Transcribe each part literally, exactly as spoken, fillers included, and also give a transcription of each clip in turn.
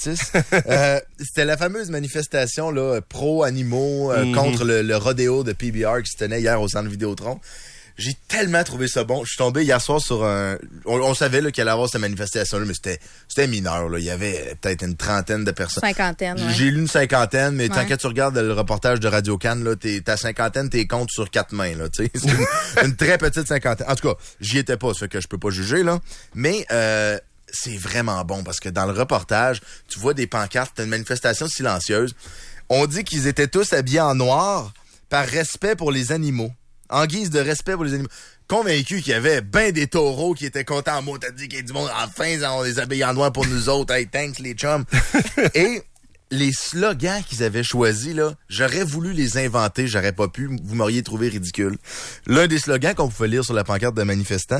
justice. euh, c'était la fameuse manifestation là, pro-animaux euh, mm-hmm. contre le, le rodéo de P B R qui se tenait hier au centre Vidéotron. J'ai tellement trouvé ça bon. Je suis tombé hier soir sur un... On, on savait là, qu'il allait avoir cette manifestation-là, mais c'était, c'était mineur. Là. Il y avait peut-être une trentaine de personnes. Cinquantaine, ouais. J'ai lu une cinquantaine, mais ouais. tant que tu regardes le reportage de Radio-Can, là, t'es, ta cinquantaine, t'es compte sur quatre mains. Là, c'est une, une très petite cinquantaine. En tout cas, j'y étais pas, ça fait que je peux pas juger. Là. Mais euh, c'est vraiment bon parce que dans le reportage, tu vois des pancartes, t'as une manifestation silencieuse. On dit qu'ils étaient tous habillés en noir par respect pour les animaux. En guise de respect pour les animaux. Convaincu qu'il y avait ben des taureaux qui étaient contents en mots. T'as dit qu'il y a du monde, enfin, on les habille en noir pour nous autres. Hey, thanks, les chums. Et les slogans qu'ils avaient choisis, là, j'aurais voulu les inventer, j'aurais pas pu. Vous m'auriez trouvé ridicule. L'un des slogans qu'on pouvait lire sur la pancarte de manifestants,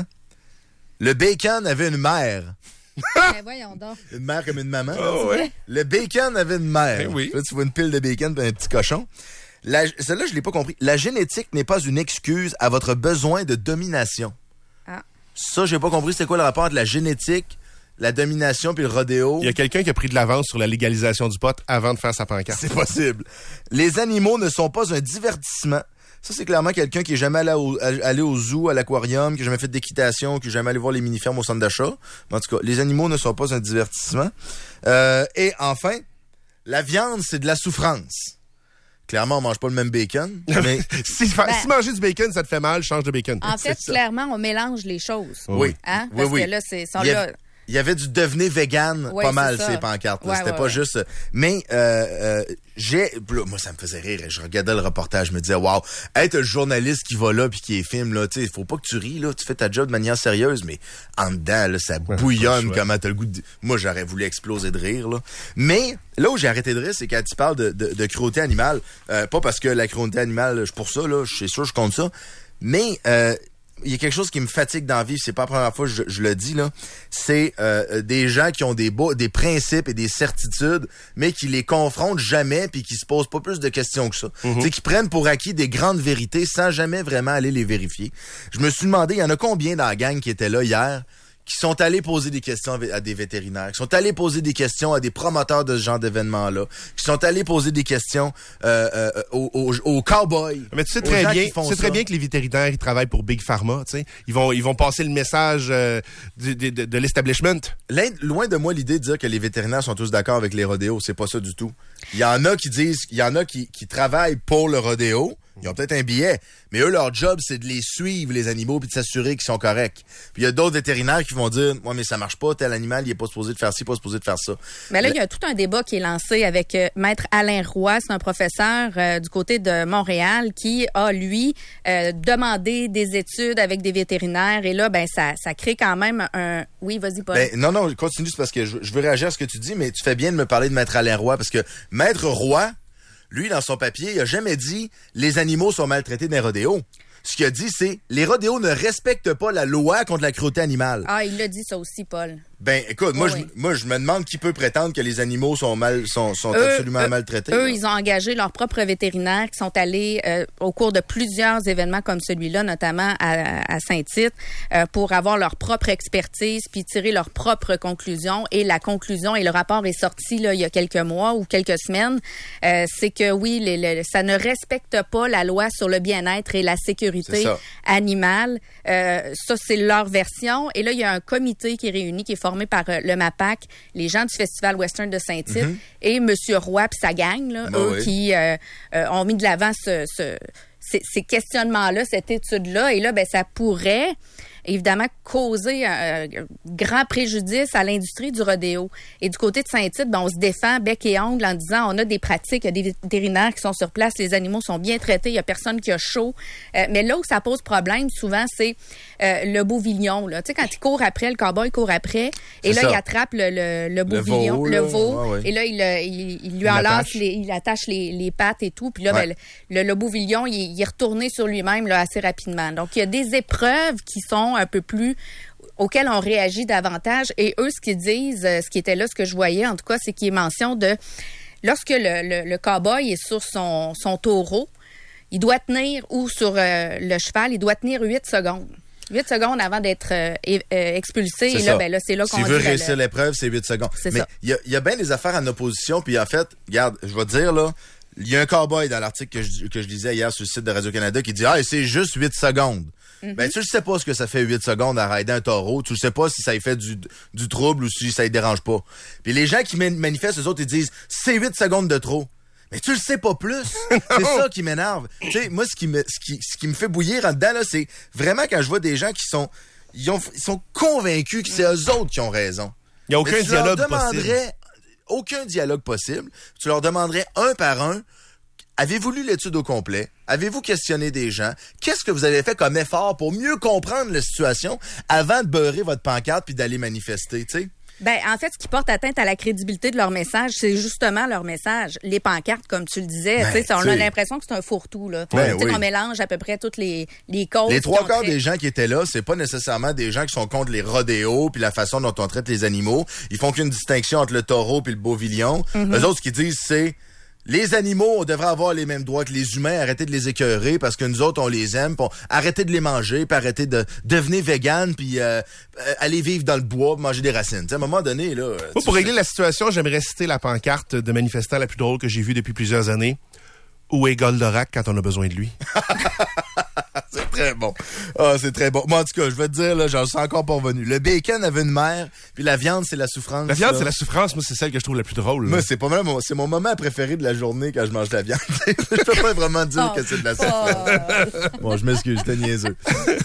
le bacon avait une mère. Ben voyons donc. Une mère comme une maman. Oh, ouais. Le bacon avait une mère. Ben oui. Là, tu vois une pile de bacon et un petit cochon. La, celle-là, je l'ai pas compris. La génétique n'est pas une excuse à votre besoin de domination. Ah. Ça, j'ai pas compris. C'était quoi le rapport entre la génétique, la domination puis le rodéo? Il y a quelqu'un qui a pris de l'avance sur la légalisation du pot avant de faire sa pancarte. C'est possible. Les animaux ne sont pas un divertissement. Ça, c'est clairement quelqu'un qui est jamais allé au, allé au zoo, à l'aquarium, qui n'a jamais fait d'équitation, qui n'a jamais allé voir les mini-fermes au centre d'achat. En tout cas, les animaux ne sont pas un divertissement. Euh, et enfin, la viande, c'est de la souffrance. Clairement, on mange pas le même bacon. Mais si, ben, si manger du bacon, ça te fait mal, change de bacon. En fait, clairement, on mélange les choses. Oui. Hein? Oui, Parce oui. que là, c'est sont il, y a, là. il y avait du devenez vegan oui, pas mal, ça. ces pancartes. Ouais, C'était ouais, pas ouais. juste... Mais euh, euh, j'ai... Là, moi, ça me faisait rire. Je regardais le reportage, je me disais, wow, être un journaliste qui va là puis qui est filme, là, tu sais, faut pas que tu ris, là. Tu fais ta job de manière sérieuse, mais en dedans, là, ça bouillonne comment t'as le goût de... Moi, j'aurais voulu exploser de rire, là. Mais là où j'ai arrêté de rire, c'est quand tu parles de, de, de cruauté animale. Euh, pas parce que la cruauté animale, je suis pour ça, là, je suis sûr, je compte ça. Mais... Euh, il y a quelque chose qui me fatigue dans la vie, c'est pas la première fois que je, je le dis, là. C'est euh, des gens qui ont des beaux, des principes et des certitudes, mais qui les confrontent jamais puis qui se posent pas plus de questions que ça. Mm-hmm. Tu sais, qui prennent pour acquis des grandes vérités sans jamais vraiment aller les vérifier. Je me suis demandé, il y en a combien dans la gang qui étaient là hier, qui sont allés poser des questions à des vétérinaires, qui sont allés poser des questions à des promoteurs de ce genre d'événements-là, qui sont allés poser des questions euh, euh, aux, aux, aux cowboys. Mais tu sais très bien, tu sais très bien que les vétérinaires, ils travaillent pour Big Pharma, tu sais. Ils vont, ils vont passer le message euh, de, de, de, de l'establishment. Loin de moi l'idée de dire que les vétérinaires sont tous d'accord avec les rodéos, c'est pas ça du tout. Il y en a qui disent, il y en a qui, qui travaillent pour le rodéo. Ils ont peut-être un billet, mais eux, leur job, c'est de les suivre, les animaux, puis de s'assurer qu'ils sont corrects. Puis il y a d'autres vétérinaires qui vont dire, ouais, mais ça marche pas, tel animal, il est pas supposé de faire ci, pas supposé de faire ça. Mais là, il y a tout un débat qui est lancé avec euh, Maître Alain Roy, c'est un professeur euh, du côté de Montréal qui a, lui, euh, demandé des études avec des vétérinaires. Et là, ben ça, ça crée quand même un... Oui, vas-y, Paul. Ben, non, non, continue, c'est parce que je, je veux réagir à ce que tu dis, mais tu fais bien de me parler de Maître Alain Roy, parce que Maître Roy, lui, dans son papier, il a jamais dit « les animaux sont maltraités dans les rodéos ». Ce qu'il a dit, c'est « les rodéos ne respectent pas la loi contre la cruauté animale ». Ah, il l'a dit ça aussi, Paul. Ben, écoute, oh, moi, oui. je, moi, je me demande qui peut prétendre que les animaux sont mal, sont, sont eux, absolument eux, maltraités. Eux, là. ils ont engagé leurs propres vétérinaires qui sont allés euh, au cours de plusieurs événements comme celui-là, notamment à, à Saint-Tite, euh, pour avoir leur propre expertise puis tirer leurs propres conclusions. Et la conclusion, et le rapport est sorti là il y a quelques mois ou quelques semaines, euh, c'est que oui, les, les, ça ne respecte pas la loi sur le bien-être et la sécurité animale. Euh, ça, c'est leur version. Et là, il y a un comité qui est réuni, qui est formé par euh, le MAPAC, les gens du Festival Western de Saint-Tite mm-hmm. et M. Roy puis sa gang, là, bah eux oui. qui euh, euh, ont mis de l'avant ce, ce, ces, ces questionnements-là, cette étude-là. Et là, ben ça pourrait évidemment causer un, un grand préjudice à l'industrie du rodéo. Et du côté de Saint-Tite, ben, on se défend bec et ongle en disant on a des pratiques, il y a des vétérinaires qui sont sur place, les animaux sont bien traités, il y a personne qui a chaud. Euh, mais là où ça pose problème, souvent, c'est euh, le bouvillon. Là. Tu sais, quand il court après, le cowboy court après, et là, ça. il attrape le, le, le bouvillon, le veau, le veau ouais, ouais. et là, il, il, il lui enlace, les, il attache les, les pattes et tout, puis là, ouais. ben, le, le, le bouvillon, il, il est retourné sur lui-même là, assez rapidement. Donc, il y a des épreuves qui sont un peu plus auxquels on réagit davantage. Et eux, ce qu'ils disent, ce qui était là, ce que je voyais, en tout cas, c'est qu'il y a mention de lorsque le, le, le cow-boy est sur son, son taureau, il doit tenir, ou sur euh, le cheval, il doit tenir huit secondes. huit secondes avant d'être euh, euh, expulsé. C'est et là, ça. ben, là, c'est là qu'on S'il veut dit, réussir ben, l'épreuve, c'est huit secondes. C'est Mais ça. il y a, y a bien des affaires en opposition, puis en fait, regarde, je vais te dire, là, il y a un cowboy dans l'article que je, que je lisais hier sur le site de Radio-Canada qui dit « Ah, c'est juste huit secondes. Mm-hmm. » Ben, tu le sais pas ce que ça fait huit secondes à rider un taureau. Tu le sais pas si ça lui fait du, du trouble ou si ça lui dérange pas. Puis les gens qui manifestent, eux autres, ils disent « C'est huit secondes de trop. » Mais tu le sais pas plus. C'est ça qui m'énerve. Tu sais, moi, ce qui me, ce qui, ce qui me fait bouillir en dedans, là, c'est vraiment quand je vois des gens qui sont, ils, ont, ils sont convaincus que c'est eux autres qui ont raison. Il n'y a aucun Mais tu leur dialogue demanderais possible. Aucun dialogue possible. Tu leur demanderais un par un, avez-vous lu l'étude au complet? Avez-vous questionné des gens? Qu'est-ce que vous avez fait comme effort pour mieux comprendre la situation avant de beurrer votre pancarte puis d'aller manifester, tu sais? Ben, en fait, ce qui porte atteinte à la crédibilité de leur message, c'est justement leur message. Les pancartes, comme tu le disais, Ben, tu sais, on t'sais. a l'impression que c'est un fourre-tout, là. Ben, Tu sais, oui. qu'on mélange à peu près toutes les, les causes. Les trois qui ont quarts trait- des gens qui étaient là, c'est pas nécessairement des gens qui sont contre les rodéos puis la façon dont on traite les animaux. Ils font qu'une distinction entre le taureau puis le bovillon. Mm-hmm. Eux autres, ce qu'ils disent, c'est les animaux, on devrait avoir les mêmes droits que les humains. Arrêtez de les écœurer parce que nous autres, on les aime. Pis on- arrêtez de les manger, puis arrêtez de devenir vegan, puis euh, euh, aller vivre dans le bois, pis manger des racines. T'sais, à un moment donné, là. Moi, tu pour sais- régler la situation, j'aimerais citer la pancarte de manifestant la plus drôle que j'ai vue depuis plusieurs années. Où est Goldorak quand on a besoin de lui? C'est très bon. Ah, c'est très bon. Moi, en tout cas, je vais te dire, là, j'en suis encore pas revenu. Le bacon avait une mère, puis la viande, c'est la souffrance. La viande, là. c'est la souffrance. Moi, c'est celle que je trouve la plus drôle. là. Moi, c'est pas mal mon, c'est mon moment préféré de la journée quand je mange de la viande. Je peux pas vraiment dire Oh, que c'est de la souffrance. Paul. Bon, je m'excuse, j'étais niaiseux.